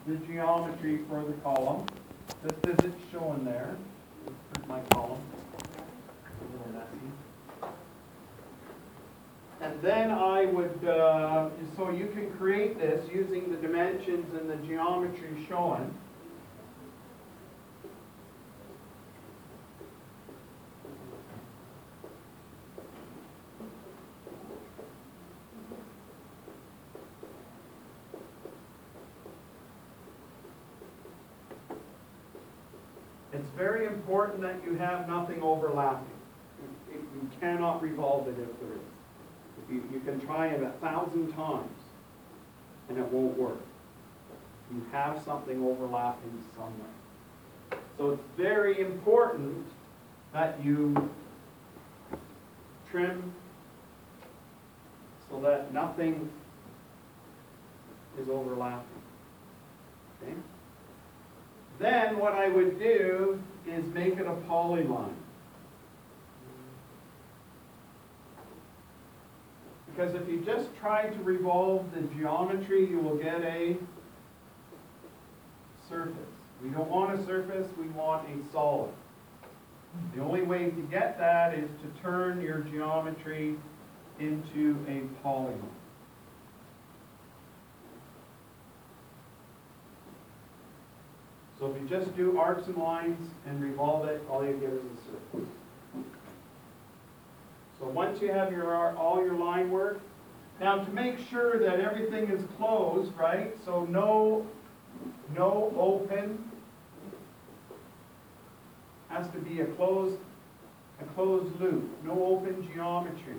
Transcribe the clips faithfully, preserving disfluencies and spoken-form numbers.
the geometry for the column, just as it's shown there. Here's my column. A little messy. And then I would, uh, so you can create this using the dimensions and the geometry shown. It's very important that you have nothing overlapping. You, you cannot revolve it if there is. If you, you can try it a thousand times and it won't work. You have something overlapping somewhere. So it's very important that you trim so that nothing is overlapping. Okay? Then what I would do is make it a polyline. Because if you just try to revolve the geometry, you will get a surface. We don't want a surface, we want a solid. The only way to get that is to turn your geometry into a polygon. So if you just do arcs and lines and revolve it, all you get is a circle. So once you have your all your line work, now to make sure that everything is closed, right? So no, no open, has to be a closed, a closed loop. No open geometry.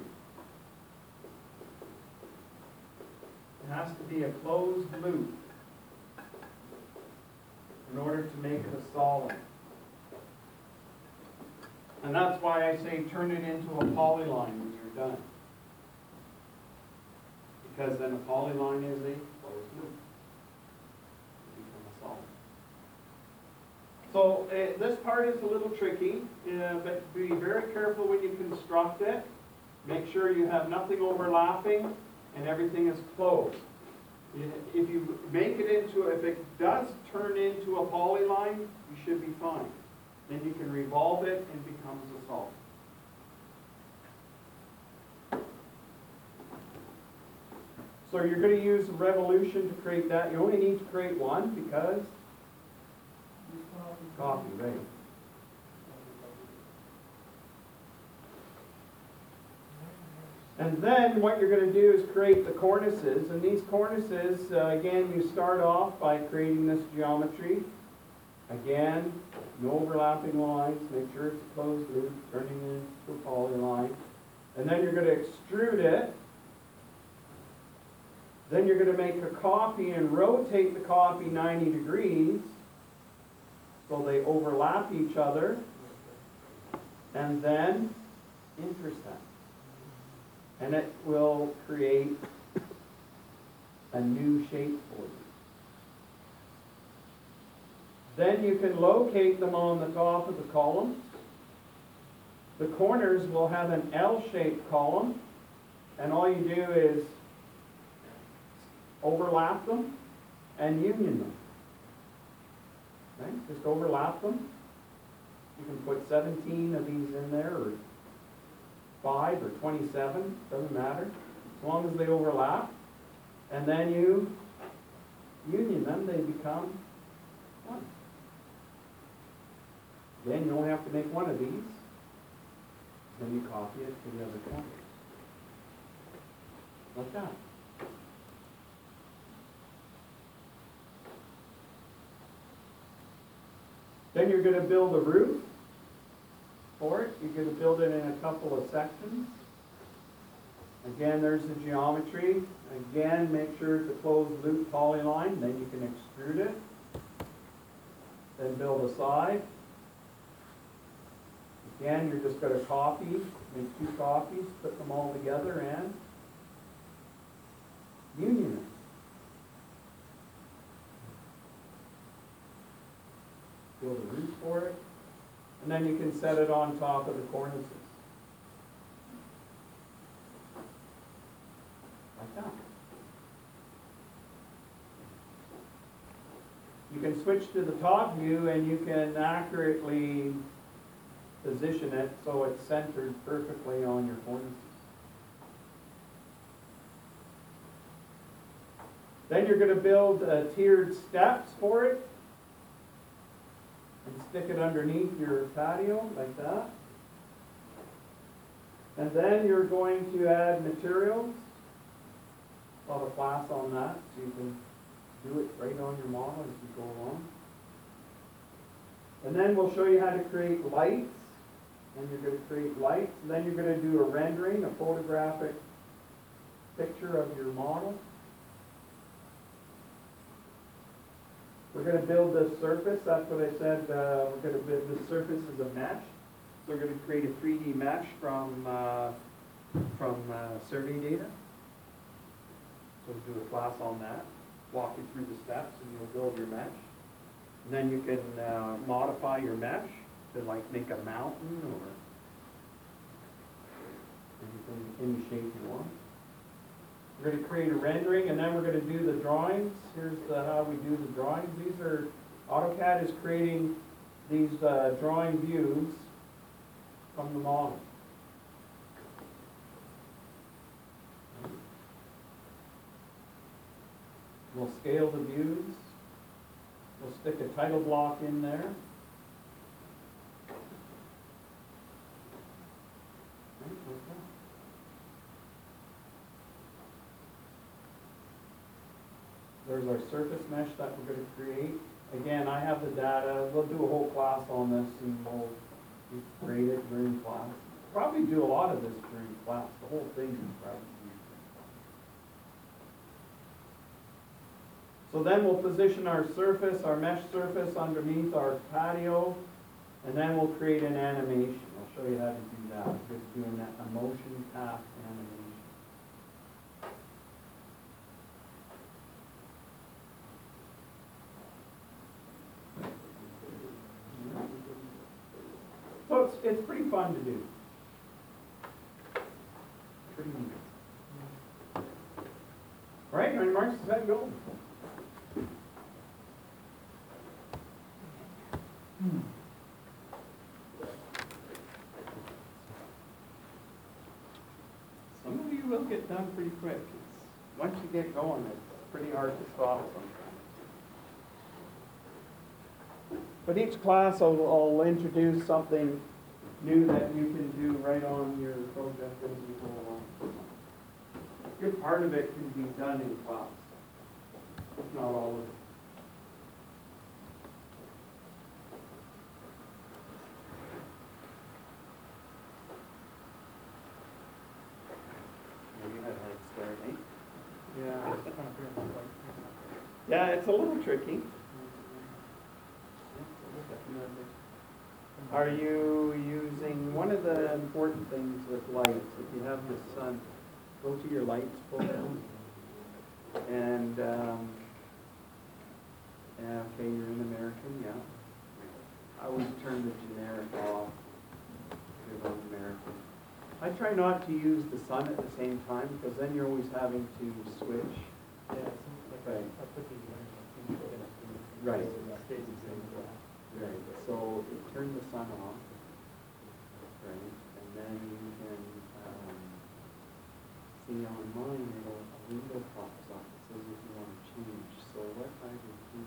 It has to be a closed loop in order to make it a solid. And that's why I say turn it into a polyline when you're done. Because then a polyline is a closed loop. It becomes a solid. So uh, this part is a little tricky, uh, but be very careful when you construct it. Make sure you have nothing overlapping and everything is closed. If you make it into, if it does turn into a polyline, you should be fine. Then you can revolve it and it becomes a solid. So you're going to use revolution to create that. You only need to create one because copy, right? And then what you're going to do is create the cornices. And these cornices, uh, again, you start off by creating this geometry. Again, no overlapping lines. Make sure it's a closed loop, turning it into a polyline. And then you're going to extrude it. Then you're going to make a copy and rotate the copy ninety degrees so they overlap each other. And then intersect. And it will create a new shape for you. Then you can locate them on the top of the column. The corners will have an L-shaped column, and all you do is overlap them and union them. Right? Just overlap them. You can put seventeen of these in there, or five or twenty-seven, doesn't matter, as long as they overlap. And then you union them, they become one. Then you only have to make one of these. Then you copy it to the other corner. Like that. Then you're going to build a roof for it. You're going to build it in a couple of sections. Again, there's the geometry. Again, make sure it's a closed loop polyline. Then you can extrude it. Then build a side. Again, you're just going to copy, make two copies, put them all together and union it. Build a roof for it. And then you can set it on top of the cornices. Like that. You can switch to the top view and you can accurately position it so it's centered perfectly on your cornices. Then you're going to build uh, tiered steps for it and stick it underneath your patio like that. And then you're going to add materials. A lot of class on that, so you can do it right on your model as you go along. And then we'll show you how to create lights. And you're going to create lights. And then you're going to do a rendering, a photographic picture of your model. We're going to build this surface. That's what I said. Uh, we're going to build this surface as a mesh. So we're going to create a three D mesh from, uh, from uh, survey data. So we'll do a class on that. Walk you through the steps and you'll build your mesh. And then you can uh, modify your mesh to like make a mountain or anything, any shape you want. We're going to create a rendering and then we're going to do the drawings. Here's the, how we do the drawings. These are, AutoCAD is creating these uh, drawing views from the model. We'll scale the views. We'll stick a title block in there. There's our surface mesh that we're going to create. Again, I have the data. We'll do a whole class on this and we'll create it during class. Probably do a lot of this during class. The whole thing is probably. So then we'll position our surface, our mesh surface underneath our patio, and then we'll create an animation. I'll show you how to do that. We're just doing that, a motion path animation. So it's, it's pretty fun to do. Pretty neat. All right, on your marks, set, go. Some of you will get done pretty quick. It's, once you get going, it's pretty hard to stop sometimes. But each class I'll, I'll introduce something new that you can do right on your project as you go along. A good part of it can be done in class, if not all of it. Yeah. Yeah, it's a little tricky. Are you using, one of the important things with lights, if you have the sun, go to your lights, pull down. And, um, yeah, okay, you're in American, yeah. I always turn the generic off, because I'm American. I try not to use the sun at the same time, because then you're always having to switch. Yeah, Right. I put these in, Right. stays the same. Right, so you turn the sun off, right, and then you can, um, see on mine, it'll, a window pops up, it says if you want to change, so what I would do,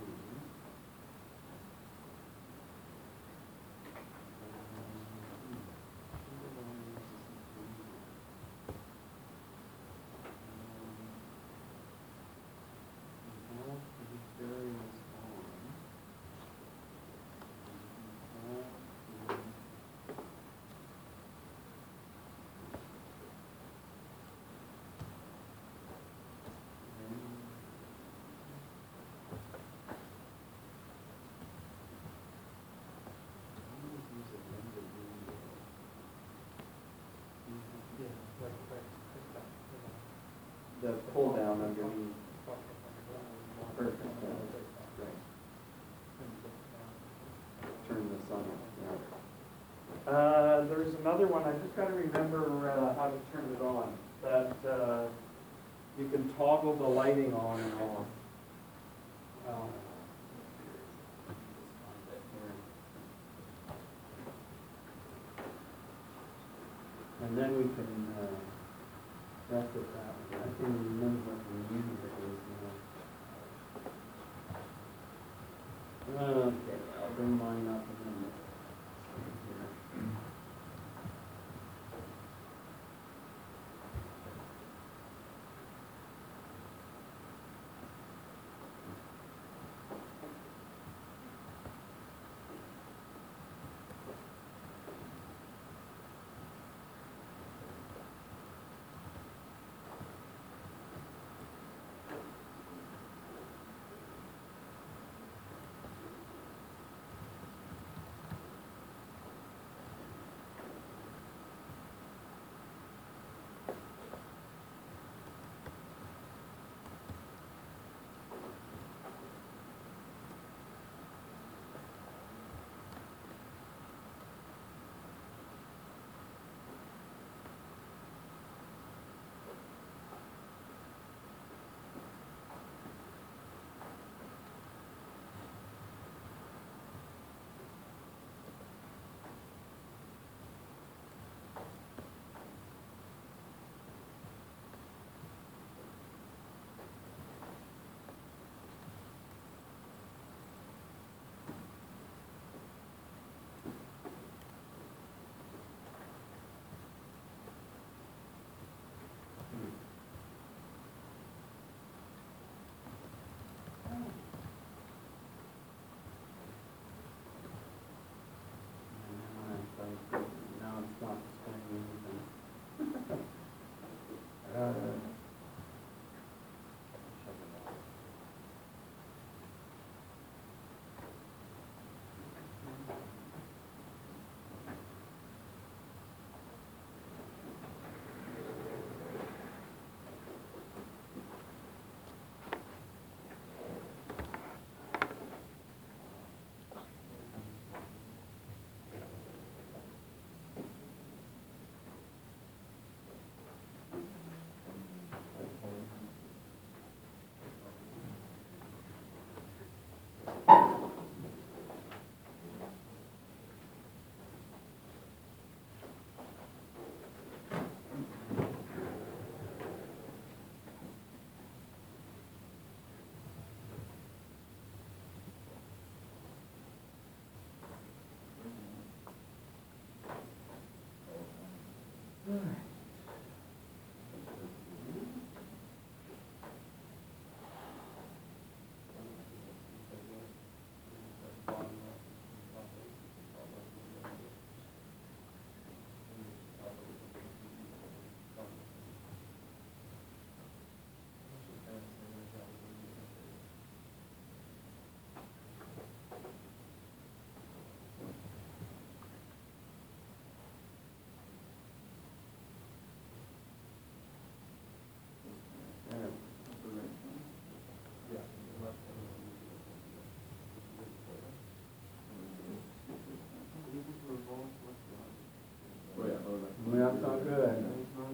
the pull down underneath. Perfect. Right. Turn the sun on. Yeah. Uh, there's another one, I just got to remember uh, how to turn it on. That uh, you can toggle the lighting on and off. Um, And then we can, uh, rest it that way. I can't even remember what the unit is now. Okay, I'll bring mine up in a minute. Here. Now it's not displaying anything. Uh, Well, that's not good.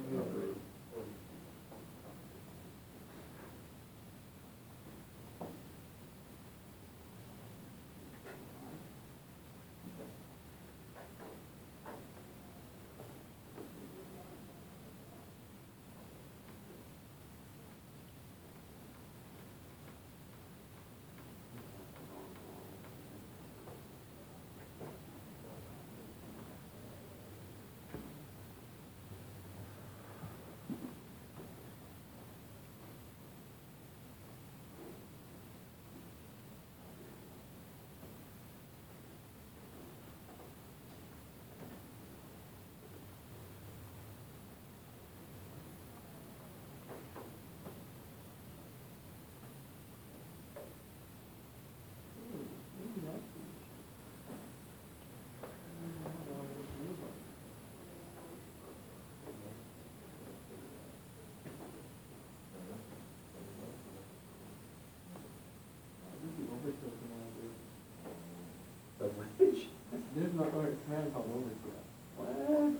The which? There's not going to expand all over yet. What?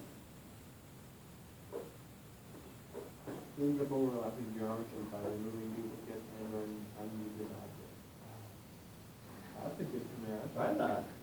Cleans up overlapping geometry by removing duplicate and then unused objects. That's a good command. Try that.